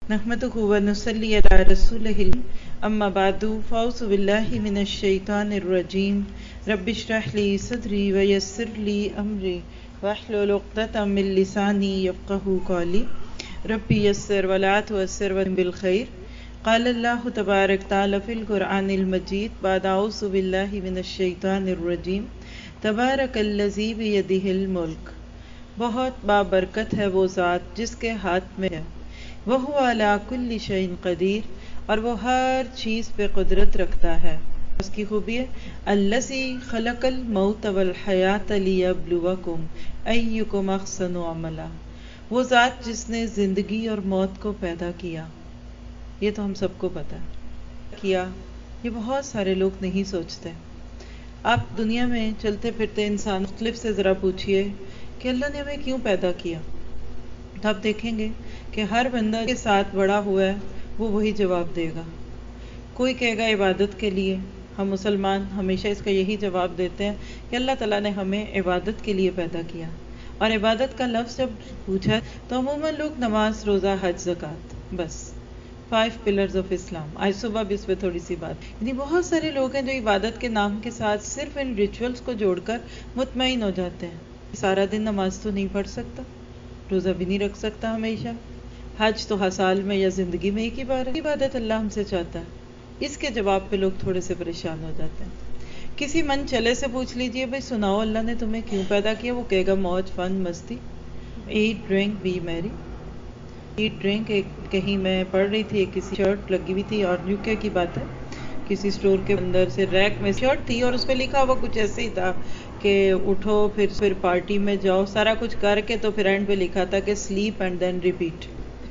نحمده ونصلي على رسوله اما بعد فاعوذ بالله من الشیطان الرجیم رب اشرح لي صدری ويسر لي امری واحلل عقدة من لسانی یفقهوا قولی رب یسر ولا تعسر بالخیر. قال اللہ تبارک تعالی فی القرآن المجید بعد اعوذ باللہ من الشیطان الرجیم تبارک الذی بیدہ الملک. بہت بابرکت ہے وہ ذات جس کے ہاتھ میں ہے، وَهُوَ عَلَىٰ كُلِّ شَيْءٍ قدیر، اور وہ ہر چیز پہ قدرت رکھتا ہے. اس کی خوبی ہے الَّذِي خَلَقَ الْمَوْتَ وَالْحَيَاةَ لِيَبْلُوَكُمْ أَيُّكُمْ أَحْسَنُ عَمَلًا. وہ ذات جس نے زندگی اور موت کو پیدا کیا، یہ تو ہم سب کو پتا ہے، یہ بہت سارے لوگ نہیں سوچتے. آپ دنیا میں چلتے پھرتے انسان مختلف سے ذرا پوچھئے کہ اللہ نے ہمیں کیوں پیدا کیا، تو آپ دیکھیں گے کہ ہر بندہ کے ساتھ بڑا ہوا ہے وہ وہی جواب دے گا. کوئی کہے گا عبادت کے لیے. ہم مسلمان ہمیشہ اس کا یہی جواب دیتے ہیں کہ اللہ تعالیٰ نے ہمیں عبادت کے لیے پیدا کیا. اور عبادت کا لفظ جب پوچھا تو عموماً لوگ نماز، روزہ، حج، زکوٰۃ، بس 5 پلرز آف اسلام. آج صبح بھی اس پہ تھوڑی سی بات، یعنی بہت سارے لوگ ہیں جو عبادت کے نام کے ساتھ صرف ان ریچولز کو جوڑ کر مطمئن ہو جاتے ہیں. سارا دن نماز تو نہیں پڑھ سکتا، روزہ بھی نہیں رکھ سکتا ہمیشہ، حج تو ہر سال میں یا زندگی میں ایک ہی بار ہے. عبادت اللہ ہم سے چاہتا ہے. اس کے جواب پہ لوگ تھوڑے سے پریشان ہو جاتے ہیں. کسی من چلے سے پوچھ لیجئے بھائی سناؤ اللہ نے تمہیں کیوں پیدا کیا، وہ کہے گا موج، فن، مستی، eat drink be merry. Eat drink, کہیں میں پڑھ رہی تھی، کسی شرٹ لگی ہوئی تھی اور یوکے کی بات ہے، کسی اسٹور کے اندر سے ریک میں شرٹ تھی اور اس پہ لکھا ہوا کچھ ایسے ہی تھا کہ اٹھو پھر پارٹی میں جاؤ، سارا کچھ کر کے تو پھر اینڈ پہ لکھا تھا کہ سلیپ اینڈ دین ریپیٹ.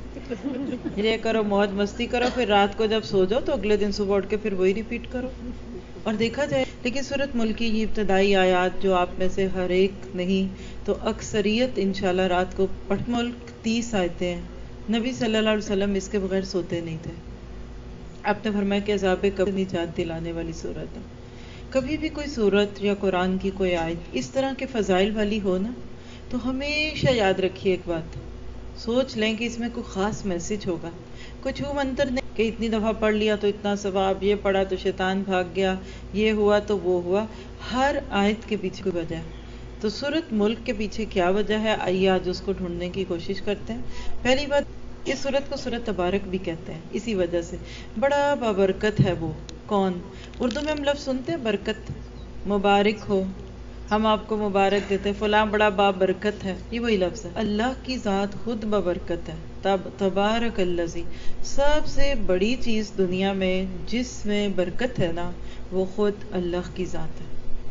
یہ کرو، موج مستی کرو، پھر رات کو جب سو جاؤ تو اگلے دن صبح اٹھ کے پھر وہی ریپیٹ کرو. اور دیکھا جائے لیکن سورۃ ملک کی یہ ابتدائی آیات جو آپ میں سے ہر ایک نہیں تو اکثریت انشاءاللہ رات کو پڑھ. ملک 30 آیتیں ہیں. نبی صلی اللہ علیہ وسلم اس کے بغیر سوتے نہیں تھے. آپ نے فرمایا کہ عذاب قبر نجات دلانے والی صورت ہے. کبھی بھی کوئی صورت یا قرآن کی کوئی آیت اس طرح کے فضائل والی ہو نا تو ہمیشہ یاد رکھیے ایک بات، سوچ لیں کہ اس میں کوئی خاص میسج ہوگا. کچھ وہ منتر نہیں کہ اتنی دفعہ پڑھ لیا تو اتنا ثواب، یہ پڑھا تو شیطان بھاگ گیا، یہ ہوا تو وہ ہوا. ہر آیت کے پیچھے کوئی وجہ ہے. تو سورۃ ملک کے پیچھے کیا وجہ ہے، آئیے آج اس کو ڈھونڈنے کی کوشش کرتے ہیں. پہلی بات، اس سورت کو سورۃ تبارک بھی کہتے ہیں اسی وجہ سے، بڑا بابرکت ہے وہ. کون؟ اردو میں ہم لفظ سنتے ہیں برکت، مبارک ہو، ہم آپ کو مبارک دیتے، فلاں بڑا بابرکت ہے، یہ وہی لفظ ہے. اللہ کی ذات خود بابرکت ہے. تبارک الذی، سب سے بڑی چیز دنیا میں جس میں برکت ہے نا وہ خود اللہ کی ذات ہے.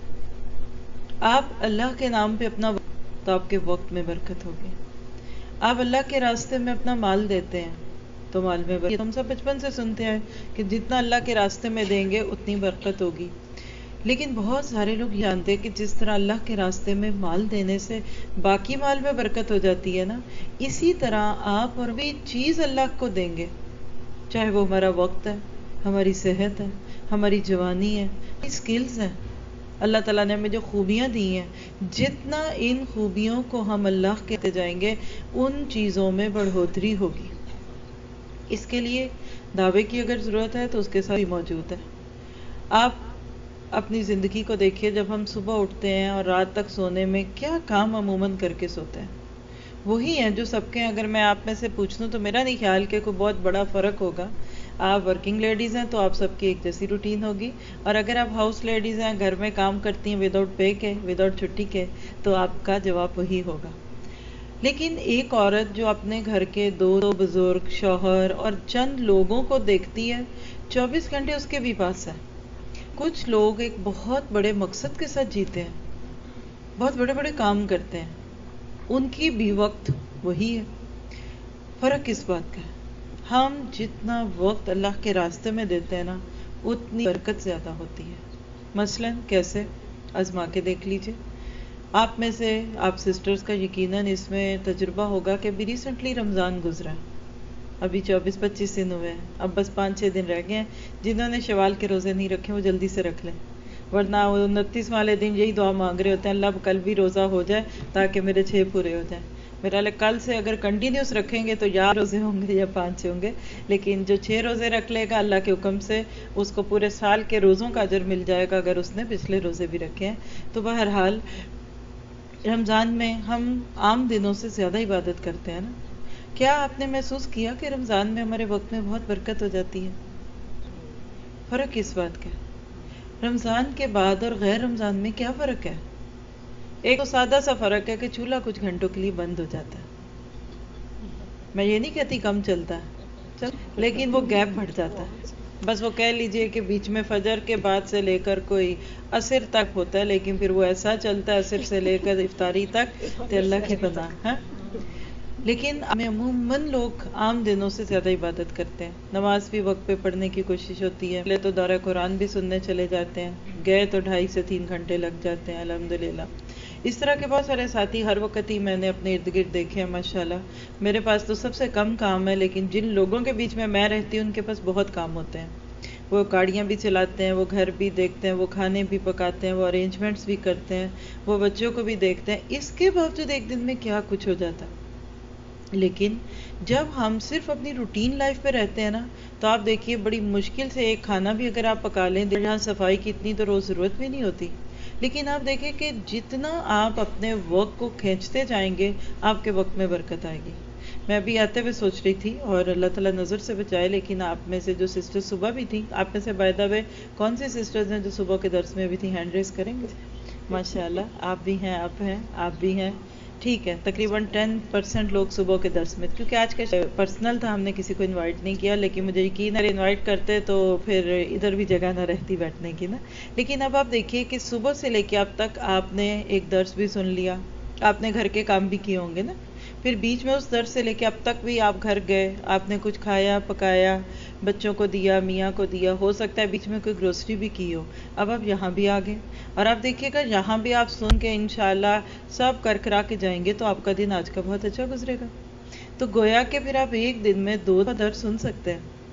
آپ اللہ کے نام پہ اپنا وقت، تو آپ کے وقت میں برکت ہوگی. آپ اللہ کے راستے میں اپنا مال دیتے ہیں تو مال میں برکت. ہم سب بچپن سے سنتے ہیں کہ جتنا اللہ کے راستے میں دیں گے اتنی برکت ہوگی. لیکن بہت سارے لوگ جانتے ہیں کہ جس طرح اللہ کے راستے میں مال دینے سے باقی مال میں برکت ہو جاتی ہے نا، اسی طرح آپ اور بھی چیز اللہ کو دیں گے، چاہے وہ ہمارا وقت ہے، ہماری صحت ہے، ہماری جوانی ہے، اسکلز ہیں. اللہ تعالیٰ نے ہمیں جو خوبیاں دی ہیں، جتنا ان خوبیوں کو ہم اللہ کہتے جائیں گے ان چیزوں میں بڑھوتری ہوگی. اس کے لیے دعوے کی اگر ضرورت ہے تو اس کے ساتھ بھی موجود ہے. آپ اپنی زندگی کو دیکھیے، جب ہم صبح اٹھتے ہیں اور رات تک سونے میں کیا کام عموماً کر کے سوتے ہیں، وہی ہیں جو سب کے. اگر میں آپ میں سے پوچھ لوں تو میرا نہیں خیال کہ کوئی بہت بڑا فرق ہوگا. آپ ورکنگ لیڈیز ہیں تو آپ سب کی ایک جیسی روٹین ہوگی، اور اگر آپ ہاؤس لیڈیز ہیں، گھر میں کام کرتی ہیں وداؤٹ پے کے، وداؤٹ چھٹی کے، تو آپ کا جواب وہی ہوگا. لیکن ایک عورت جو اپنے گھر کے دو بزرگ، شوہر اور چند لوگوں کو دیکھتی ہے، 24 گھنٹے اس کے بھی پاس ہے. کچھ لوگ ایک بہت بڑے مقصد کے ساتھ جیتے ہیں، بہت بڑے بڑے کام کرتے ہیں، ان کی بھی وقت وہی ہے. فرق کس بات کا ہے؟ ہم جتنا وقت اللہ کے راستے میں دیتے ہیں نا اتنی برکت زیادہ ہوتی ہے. مثلا کیسے؟ آزما کے دیکھ لیجئے. آپ میں سے، آپ سسٹرز کا یقیناً اس میں تجربہ ہوگا کہ ابھی ریسنٹلی رمضان گزرا ہے، ابھی 24-25 دن ہوئے ہیں، اب بس 5-6 دن رہ گئے ہیں. جنہوں نے شوال کے روزے نہیں رکھے وہ جلدی سے رکھ لیں، ورنہ 29 والے دن یہی دعا مانگ رہے ہوتے ہیں، اللہ کل بھی روزہ ہو جائے تاکہ میرے 6 پورے ہو جائیں. میرا کل سے اگر کنٹینیوس رکھیں گے تو یا روزے ہوں گے یا 5 ہوں گے، لیکن جو 6 روزے رکھ لے گا اللہ کے حکم سے اس کو پورے سال کے روزوں کا اجر مل جائے گا اگر اس نے پچھلے روزے بھی رکھے ہیں. تو بہرحال رمضان میں ہم عام دنوں سے زیادہ عبادت کرتے ہیں نا. کیا آپ نے محسوس کیا کہ رمضان میں ہمارے وقت میں بہت برکت ہو جاتی ہے؟ فرق کس بات کا؟ رمضان کے بعد اور غیر رمضان میں کیا فرق ہے؟ ایک تو سادہ سا فرق ہے کہ چولہا کچھ گھنٹوں کے لیے بند ہو جاتا ہے. میں یہ نہیں کہتی کم چلتا ہے، لیکن وہ گیپ بڑھ جاتا ہے. بس وہ کہہ لیجئے کہ بیچ میں فجر کے بعد سے لے کر کوئی عصر تک ہوتا ہے، لیکن پھر وہ ایسا چلتا ہے عصر سے لے کر افطاری تک کہ اللہ کی پناہ ہے. لیکن عموماً لوگ عام دنوں سے زیادہ عبادت کرتے ہیں. نماز بھی وقت پہ پڑھنے کی کوشش ہوتی ہے. پہلے تو دورہ قرآن بھی سننے چلے جاتے ہیں، گئے تو 2.5 سے 3 گھنٹے لگ جاتے ہیں الحمدللہ. اس طرح کے بہت سارے ساتھی ہر وقت ہی میں نے اپنے ارد گرد دیکھے ہیں ماشاءاللہ. میرے پاس تو سب سے کم کام ہے، لیکن جن لوگوں کے بیچ میں رہتی ہوں ان کے پاس بہت کام ہوتے ہیں. وہ گاڑیاں بھی چلاتے ہیں، وہ گھر بھی دیکھتے ہیں، وہ کھانے بھی پکاتے ہیں، وہ ارینجمنٹس بھی کرتے ہیں، وہ بچوں کو بھی دیکھتے ہیں. اس کے باوجود ایک دن میں کیا کچھ ہو جاتا. لیکن جب ہم صرف اپنی روٹین لائف پہ رہتے ہیں نا، تو آپ دیکھیے بڑی مشکل سے ایک کھانا بھی اگر آپ پکا لیں، جہاں صفائی کی اتنی تو روز ضرورت بھی نہیں ہوتی. لیکن آپ دیکھیں کہ جتنا آپ اپنے وقت کو کھینچتے جائیں گے آپ کے وقت میں برکت آئے گی. میں ابھی آتے ہوئے سوچ رہی تھی، اور اللہ تعالیٰ نظر سے بچائے، لیکن آپ میں سے جو سسٹر صبح بھی تھی، آپ میں سے بائی دا وے کون سی سسٹرز ہیں جو صبح کے درس میں بھی تھی؟ ہینڈ ریز کریں گے. ماشاءاللہ آپ بھی ہیں، آپ بھی ہیں. ٹھیک ہے، تقریباً 10% لوگ صبح کے درس میں، کیونکہ آج کا پرسنل تھا ہم نے کسی کو انوائٹ نہیں کیا، لیکن مجھے یقین ہے انوائٹ کرتے تو پھر ادھر بھی جگہ نہ رہتی بیٹھنے کی نا. لیکن اب آپ دیکھیے کہ صبح سے لے کے اب تک آپ نے ایک درس بھی سن لیا، آپ نے گھر کے کام بھی کیے ہوں گے نا. پھر بیچ میں اس درس سے لے کے اب تک بھی آپ گھر گئے، آپ نے کچھ کھایا پکایا، بچوں کو دیا، میاں کو دیا، ہو سکتا ہے بیچ میں کوئی گروسری بھی کی ہو. اب آپ یہاں بھی آ گئے، اور آپ دیکھیے گا یہاں بھی آپ سن کے انشاءاللہ سب کرا کے جائیں گے تو آپ کا دن آج کا بہت اچھا گزرے گا. تو گویا کہ پھر آپ ایک دن میں 2 درس سن سکتے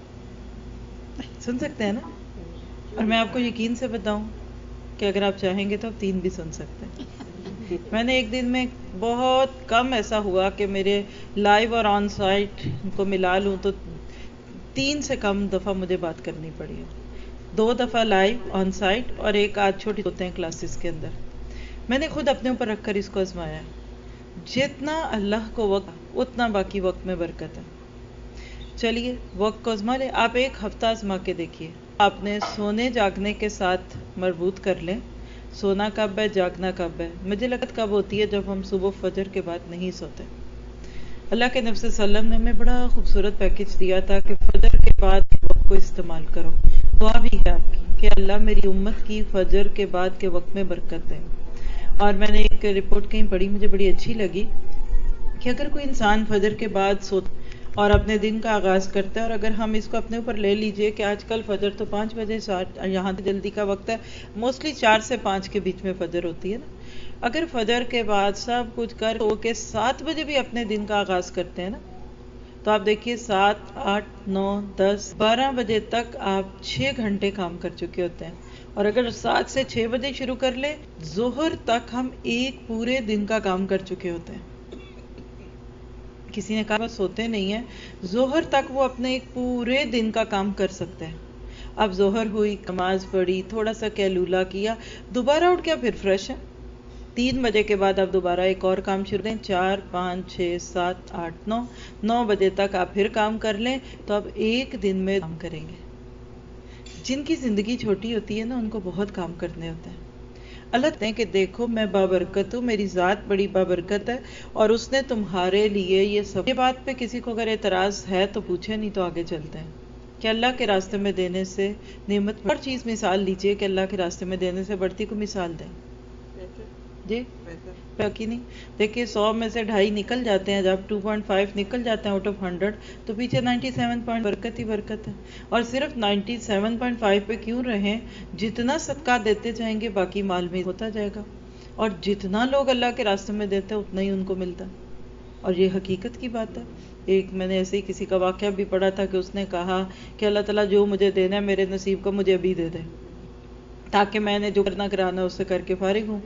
ہیں نا. اور میں آپ کو یقین سے بتاؤں کہ اگر آپ چاہیں گے تو آپ 3 بھی سن سکتے ہیں. میں نے ایک دن میں بہت کم ایسا ہوا کہ میرے لائیو اور آن سائٹ کو ملا لوں تو 3 سے کم دفعہ مجھے بات کرنی پڑی ہے. 2 دفعہ لائیو آن سائٹ اور ایک آدھ چھوٹی ہوتے ہیں کلاسز کے اندر. میں نے خود اپنے اوپر رکھ کر اس کو آزمایا ہے. جتنا اللہ کو وقت اتنا باقی وقت میں برکت ہے. چلیے وقت کو آزما لیں. آپ ایک ہفتہ آزما کے دیکھیے. آپ نے سونے جاگنے کے ساتھ مربوط کر لیں. سونا کب ہے، جاگنا کب ہے. مجھے لگت کب ہوتی ہے جب ہم صبح فجر کے بعد نہیں سوتے. اللہ کے نبی صلی اللہ علیہ وسلم نے ہمیں بڑا خوبصورت پیکج دیا تھا کہ فجر کے بعد کے وقت کو استعمال کرو. دعا بھی ہے آپ کی کہ اللہ میری امت کی فجر کے بعد کے وقت میں برکت دے. اور میں نے ایک رپورٹ کہیں پڑھی، مجھے بڑی اچھی لگی کہ اگر کوئی انسان فجر کے بعد سوتا اور اپنے دن کا آغاز کرتا ہے، اور اگر ہم اس کو اپنے اوپر لے لیجئے کہ آج کل فجر تو 5 بجے یہاں جلدی کا وقت ہے، موسٹلی 4 سے 5 کے بیچ میں فجر ہوتی ہے نا. اگر فجر کے بعد سب کچھ کر کے 7 بجے بھی اپنے دن کا آغاز کرتے ہیں نا، تو آپ دیکھیے 7 8 9 10 12 بجے تک آپ 6 گھنٹے کام کر چکے ہوتے ہیں. اور اگر 7 سے 6 بجے شروع کر لیں، ظہر تک ہم ایک پورے دن کا کام کر چکے ہوتے ہیں. کسی نے کہا سوتے نہیں ہیں، ظہر تک وہ اپنے ایک پورے دن کا کام کر سکتے ہیں. اب ظہر ہوئی، نماز پڑھی، تھوڑا سا قیلولہ کیا، دوبارہ اٹھ کے پھر فریش ہے. 3 بجے کے بعد آپ دوبارہ ایک اور کام شروع کریں. 4 5 6 7 8 9 بجے تک آپ پھر کام کر لیں تو آپ ایک دن میں کام کریں گے. جن کی زندگی چھوٹی ہوتی ہے نا، ان کو بہت کام کرنے ہوتے ہیں. اللہ کہتے ہیں کہ دیکھو میں بابرکت ہوں، میری ذات بڑی بابرکت ہے، اور اس نے تمہارے لیے یہ سب. یہ بات پہ کسی کو اگر اعتراض ہے تو پوچھے، نہیں تو آگے چلتے ہیں. کہ اللہ کے راستے میں دینے سے نعمت ہر چیز مثال لیجئے کہ اللہ کے راستے میں دینے سے بڑھتی کو مثال دیں. جی باقی نہیں. دیکھیے 100 میں سے 2.5 نکل جاتے ہیں، جب 2.5 نکل جاتے ہیں آؤٹ آف 100 تو پیچھے 97 برکت ہی برکت ہے. اور صرف 97.5 پہ کیوں رہیں، جتنا صدقہ دیتے جائیں گے باقی مال میں ہوتا جائے گا. اور جتنا لوگ اللہ کے راستے میں دیتے ہیں اتنا ہی ان کو ملتا ہے. اور یہ حقیقت کی بات ہے. ایک میں نے ایسے ہی کسی کا واقعہ بھی پڑھا تھا کہ اس نے کہا کہ اللہ تعالیٰ جو مجھے دینا ہے میرے نصیب کو مجھے ابھی دے دے، تاکہ میں نے جو کرنا کرانا اس سے کر کے فارغ ہوں.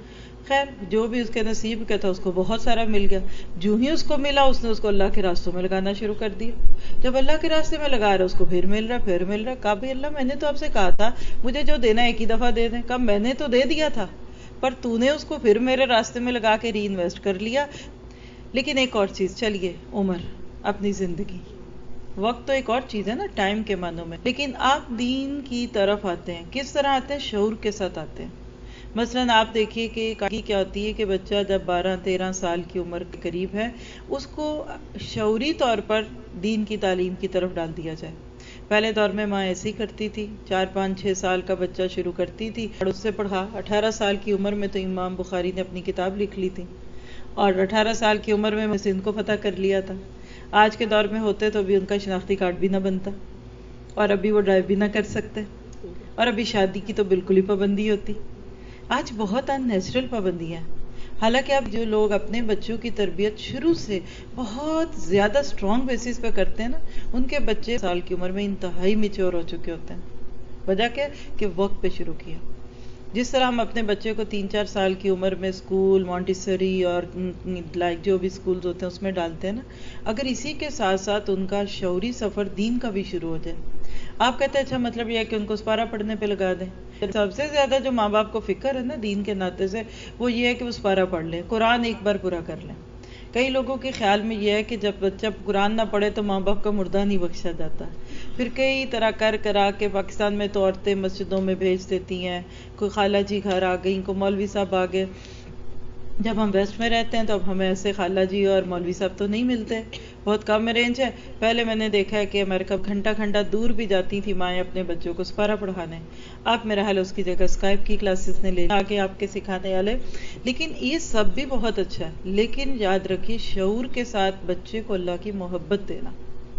خیر جو بھی اس کے نصیب کا تھا اس کو بہت سارا مل گیا. جو ہی اس کو ملا اس نے اس کو اللہ کے راستوں میں لگانا شروع کر دیا. جب اللہ کے راستے میں لگا رہا اس کو پھر مل رہا. کہا بھائی اللہ میں نے تو آپ سے کہا تھا مجھے جو دینا ایک ہی دفعہ دے دیں. کہا میں نے تو دے دیا تھا پر تو نے اس کو پھر میرے راستے میں لگا کے ری انویسٹ کر لیا. لیکن ایک اور چیز, چلیے عمر, اپنی زندگی, وقت تو ایک اور چیز ہے نا ٹائم کے معنوں میں, لیکن آپ دین کی طرف آتے ہیں. کس طرح آتے ہیں؟ شعور کے ساتھ آتے ہیں. مثلاً آپ دیکھیے کہ کیا ہوتی ہے کہ بچہ جب 12-13 سال کی عمر کے قریب ہے اس کو شعوری طور پر دین کی تعلیم کی طرف ڈال دیا جائے. پہلے دور میں ماں ایسی کرتی تھی, 4-5-6 سال کا بچہ شروع کرتی تھی اور اس سے پڑھا. 18 سال کی عمر میں تو امام بخاری نے اپنی کتاب لکھ لی تھی اور 18 سال کی عمر میں سندھ کو فتح کر لیا تھا. آج کے دور میں ہوتے تو ابھی ان کا شناختی کارڈ بھی نہ بنتا اور ابھی وہ ڈرائیو بھی نہ کر سکتے اور ابھی شادی کی تو بالکل ہی پابندی ہوتی. آج بہت ان نیچرل پابندیاں ہیں. حالانکہ اب جو لوگ اپنے بچوں کی تربیت شروع سے بہت زیادہ اسٹرانگ بیسس پہ کرتے ہیں نا, ان کے بچے سال کی عمر میں انتہائی میچور ہو چکے ہوتے ہیں. وجہ کیا کہ وقت پہ شروع کیا. جس طرح ہم اپنے بچے کو 3-4 سال کی عمر میں اسکول, مونٹیسری اور لائک جو بھی اسکولز ہوتے ہیں اس میں ڈالتے ہیں نا, اگر اسی کے ساتھ ساتھ ان کا شعوری سفر دین کا بھی شروع ہو جائے. آپ کہتے ہیں اچھا مطلب یہ ہے کہ ان کو سپارہ پڑھنے پہ لگا دیں. سب سے زیادہ جو ماں باپ کو فکر ہے نا دین کے ناطے سے وہ یہ ہے کہ وہ سپارہ پڑھ لیں, قرآن ایک بار پورا کر لیں. کئی لوگوں کے خیال میں یہ ہے کہ جب بچہ قرآن نہ پڑھے تو ماں باپ کا مردہ نہیں بخشا جاتا. پھر کئی طرح کرا کے پاکستان میں تو عورتیں مسجدوں میں بھیج دیتی ہیں, کوئی خالہ جی گھر آ گئی, کوئی مولوی صاحب آ گئے. جب ہم ویسٹ میں رہتے ہیں تو اب ہمیں ایسے خالہ جی اور مولوی صاحب تو نہیں ملتے, بہت کم رینج ہے. پہلے میں نے دیکھا ہے کہ امریکہ گھنٹہ دور بھی جاتی تھی مائیں اپنے بچوں کو سپارہ پڑھانے. آپ میرا حال اس کی جگہ اسکائپ کی کلاسز نے لے آگے آپ کے سکھانے والے. لیکن یہ سب بھی بہت اچھا ہے, لیکن یاد رکھیے شعور کے ساتھ بچے کو اللہ کی محبت دینا.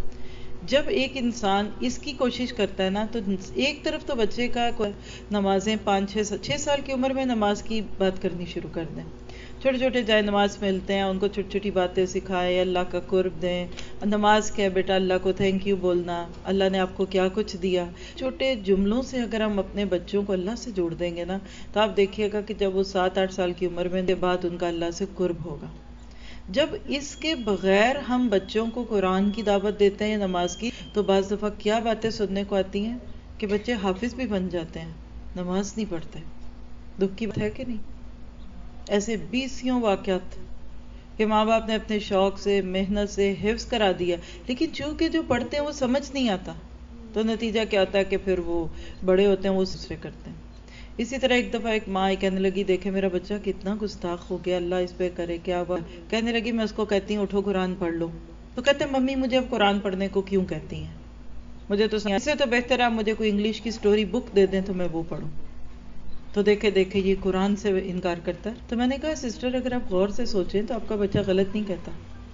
جب ایک انسان اس کی کوشش کرتا ہے نا تو ایک طرف تو بچے کا نمازیں 5-6 سال کی عمر میں نماز کی بات کرنی شروع کر دیں. چھوٹے چھوٹے جائے نماز ملتے ہیں, ان کو چھوٹی چھوٹی باتیں سکھائے, اللہ کا قرب دیں. نماز کیا بیٹا, اللہ کو تھینک یو بولنا, اللہ نے آپ کو کیا کچھ دیا. چھوٹے جملوں سے اگر ہم اپنے بچوں کو اللہ سے جوڑ دیں گے نا تو آپ دیکھیے گا کہ جب وہ 7-8 سال کی عمر میں بعد ان کا اللہ سے قرب ہوگا. جب اس کے بغیر ہم بچوں کو قرآن کی دعوت دیتے ہیں نماز کی تو بعض دفعہ کیا باتیں سننے کو آتی ہیں کہ بچے حافظ بھی بن جاتے ہیں, نماز نہیں پڑھتے. دکھ کی بات ہے کہ نہیں؟ ایسے 20 واقعات کہ ماں باپ نے اپنے شوق سے محنت سے حفظ کرا دیا, لیکن چونکہ جو پڑھتے ہیں وہ سمجھ نہیں آتا تو نتیجہ کیا ہوتا ہے کہ پھر وہ بڑے ہوتے ہیں وہ دوسرے کرتے ہیں. اسی طرح ایک دفعہ ایک ماں کہنے لگی دیکھے میرا بچہ کتنا گستاخ ہو گیا, اللہ اس پہ کرے کیا ہوا. کہنے لگی میں اس کو کہتی ہوں اٹھو قرآن پڑھ لو, تو کہتے ہیں ممی مجھے اب قرآن پڑھنے کو کیوں کہتی ہیں, مجھے تو اس سے تو بہتر ہے مجھے کوئی انگلش کی سٹوری بک دے دیں تو میں وہ پڑھوں. تو دیکھے یہ قرآن سے انکار کرتا ہے. تو میں نے کہا سسٹر اگر آپ غور سے سوچیں تو آپ کا بچہ غلط نہیں کہتا.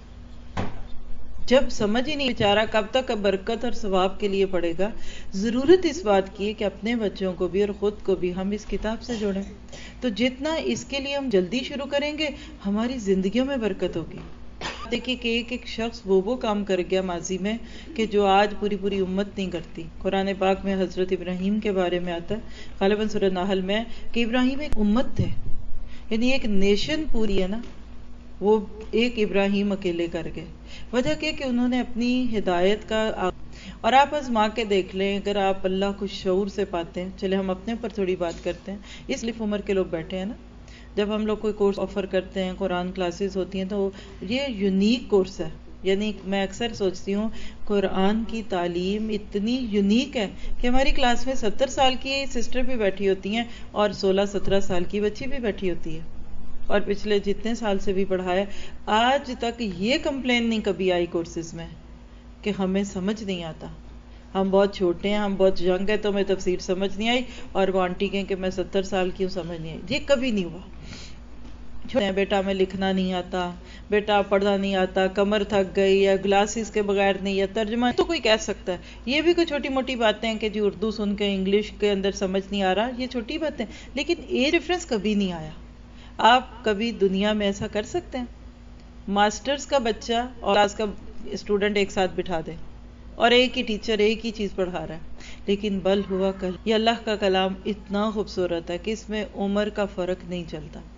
جب سمجھ ہی نہیں بیچارہ کب تک برکت اور ثواب کے لیے پڑھے گا. ضرورت اس بات کی ہے کہ اپنے بچوں کو بھی اور خود کو بھی ہم اس کتاب سے جوڑیں. تو جتنا اس کے لیے ہم جلدی شروع کریں گے ہماری زندگیوں میں برکت ہوگی. دیکھیے کہ ایک شخص وہ کام کر گیا ماضی میں کہ جو آج پوری امت نہیں کرتی. قرآن پاک میں حضرت ابراہیم کے بارے میں آتا ہے غالباً سورہ نحل میں کہ ابراہیم ایک امت تھے, یعنی ایک نیشن پوری ہے نا, وہ ایک ابراہیم اکیلے کر گئے. وجہ کہ انہوں نے اپنی ہدایت کا اور آپ آزما کے دیکھ لیں اگر آپ اللہ کو شعور سے پاتے ہیں. چلے ہم اپنے پر تھوڑی بات کرتے ہیں, اس لیے عمر کے لوگ بیٹھے ہیں نا, جب ہم لوگ کوئی کورس آفر کرتے ہیں قرآن کلاسز ہوتی ہیں تو یہ یونیک کورس ہے. یعنی میں اکثر سوچتی ہوں قرآن کی تعلیم اتنی یونیک ہے کہ ہماری کلاس میں 70 سال کی سسٹر بھی بیٹھی ہوتی ہیں اور 16-17 سال کی بچی بھی بیٹھی ہوتی ہے, اور پچھلے جتنے سال سے بھی پڑھایا آج تک یہ کمپلین نہیں کبھی آئی کورسز میں کہ ہمیں سمجھ نہیں آتا, ہم بہت چھوٹے ہیں, ہم بہت ینگ ہیں تو ہمیں تفسیر سمجھ نہیں آئی, اور وہ آنٹی کہیں کہ میں 70 سال کی ہوں سمجھ نہیں آئی. یہ کبھی نہیں ہوا. بیٹا میں لکھنا نہیں آتا, بیٹا پڑھنا نہیں آتا, کمر تھک گئی, یا گلاسز کے بغیر نہیں, یا ترجمہ تو کوئی کہہ سکتا ہے. یہ بھی کوئی چھوٹی موٹی باتیں ہیں کہ جی اردو سن کے انگلش کے اندر سمجھ نہیں آ رہا, یہ چھوٹی باتیں, لیکن یہ ڈفرینس کبھی نہیں آیا. آپ کبھی دنیا میں ایسا کر سکتے ہیں ماسٹرز کا بچہ اور کلاس کا اسٹوڈنٹ ایک ساتھ بٹھا دیں اور ایک ہی ٹیچر ایک ہی چیز پڑھا رہا ہے, لیکن بل ہوا کل یہ اللہ کا کلام اتنا خوبصورت ہے کہ اس میں عمر کا فرق نہیں چلتا.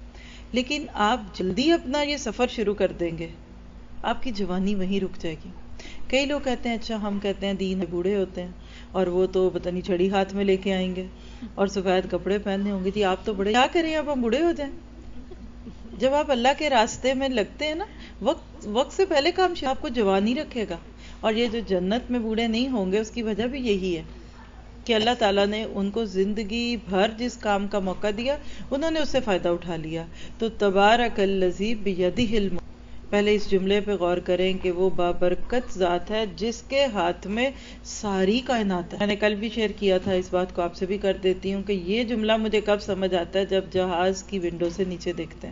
لیکن آپ جلدی اپنا یہ سفر شروع کر دیں گے، آپ کی جوانی وہیں رک جائے گی۔ کئی لوگ کہتے ہیں اچھا ہم کہتے ہیں دین میں بوڑھے ہوتے ہیں اور وہ تو پتہ نہیں چھڑی ہاتھ میں لے کے آئیں گے اور سفید کپڑے پہننے ہوں گے، جی آپ تو بڑے، کیا کریں اب ہم بوڑھے ہو جائیں؟ جب آپ اللہ کے راستے میں لگتے ہیں نا، وقت سے پہلے کام آپ کو جوانی رکھے گا۔ اور یہ جو جنت میں بوڑھے نہیں ہوں گے اس کی وجہ بھی یہی ہے کہ اللہ تعالیٰ نے ان کو زندگی بھر جس کام کا موقع دیا انہوں نے اس سے فائدہ اٹھا لیا۔ تو تبارک الذی بیدہ الملک، پہلے اس جملے پہ غور کریں کہ وہ بابرکت ذات ہے جس کے ہاتھ میں ساری کائنات ہے۔ میں نے کل بھی شیئر کیا تھا، اس بات کو آپ سے بھی کر دیتی ہوں کہ یہ جملہ مجھے کب سمجھ آتا ہے، جب جہاز کی ونڈو سے نیچے دیکھتے ہیں۔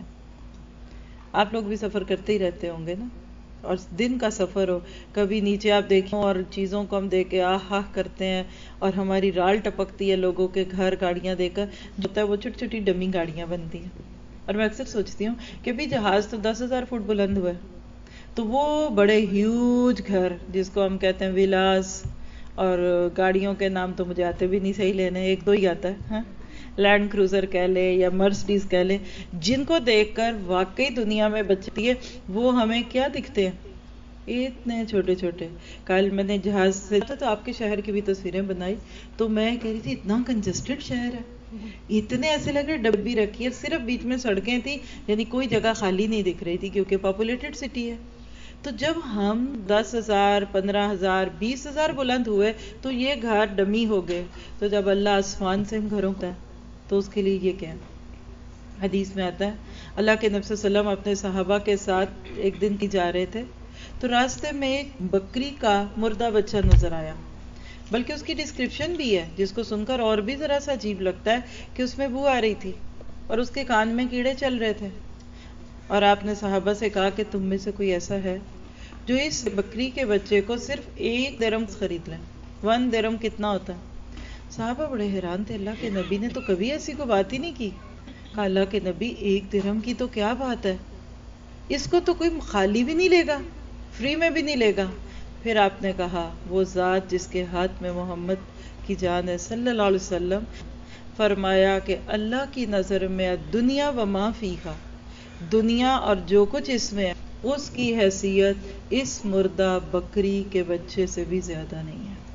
آپ لوگ بھی سفر کرتے ہی رہتے ہوں گے نا، اور دن کا سفر ہو، کبھی نیچے آپ دیکھیں اور چیزوں کو ہم دیکھ کے آہ آہ کرتے ہیں اور ہماری رال ٹپکتی ہے لوگوں کے گھر گاڑیاں دیکھ کر، جو ہوتا ہے وہ چھوٹی چھوٹی ڈمی گاڑیاں بنتی ہیں۔ اور میں اکثر سوچتی ہوں کہ بھی جہاز تو 10,000 فٹ بلند ہوا ہے، تو وہ بڑے ہیوج گھر جس کو ہم کہتے ہیں ولاس، اور گاڑیوں کے نام تو مجھے آتے بھی نہیں صحیح لینے، ایک دو ہی آتا ہے، لینڈ کروزر کہہ لیں یا مرسڈیز کہہ لیں، جن کو دیکھ کر واقعی دنیا میں بچتی ہے، وہ ہمیں کیا دکھتے ہیں، اتنے چھوٹے چھوٹے۔ کل میں نے جہاز سے تو آپ کے شہر کی بھی تصویریں بنائی، تو میں کہہ رہی تھی اتنا کنجسٹڈ شہر ہے، اتنے ایسے لگ رہے ڈبی رکھی ہے، صرف بیچ میں سڑکیں تھی، یعنی کوئی جگہ خالی نہیں دکھ رہی تھی کیونکہ پاپولیٹڈ سٹی ہے۔ تو جب ہم 10,000 15,000 20,000 بلند ہوئے تو یہ گھر ڈمی ہو گئے، تو جب اللہ آسمان سے ہم گھروں کا تو اس کے لیے یہ کیا؟ حدیث میں آتا ہے اللہ کے نبی صلی اللہ علیہ وسلم اپنے صحابہ کے ساتھ ایک دن کی جا رہے تھے، تو راستے میں ایک بکری کا مردہ بچہ نظر آیا، بلکہ اس کی ڈسکرپشن بھی ہے جس کو سن کر اور بھی ذرا سا عجیب لگتا ہے کہ اس میں بو آ رہی تھی اور اس کے کان میں کیڑے چل رہے تھے۔ اور آپ نے صحابہ سے کہا کہ تم میں سے کوئی ایسا ہے جو اس بکری کے بچے کو صرف 1 درہم خرید لیں؟ 1 درہم کتنا ہوتا ہے؟ صحابہ بڑے حیران تھے، اللہ کے نبی نے تو کبھی ایسی کوئی بات ہی نہیں کی۔ کہا اللہ کے نبی 1 درہم کی تو کیا بات ہے، اس کو تو کوئی خالی بھی نہیں لے گا، فری میں بھی نہیں لے گا۔ پھر آپ نے کہا وہ ذات جس کے ہاتھ میں محمد کی جان ہے صلی اللہ علیہ وسلم، فرمایا کہ اللہ کی نظر میں دنیا و ما فیہا، دنیا اور جو کچھ اس میں ہے، اس کی حیثیت اس مردہ بکری کے بچے سے بھی زیادہ نہیں ہے۔